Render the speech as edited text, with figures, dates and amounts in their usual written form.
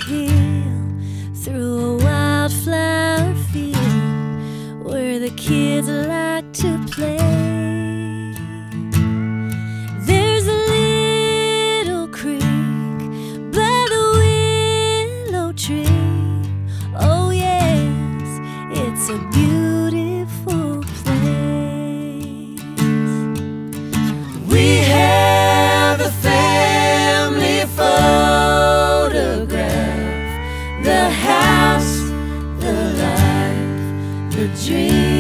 hill, through a wildflower field where the kids like to play. There's a little creek by the willow tree. Oh yes, it's a beautiful place. We have a family photograph, the house, the life, the dream.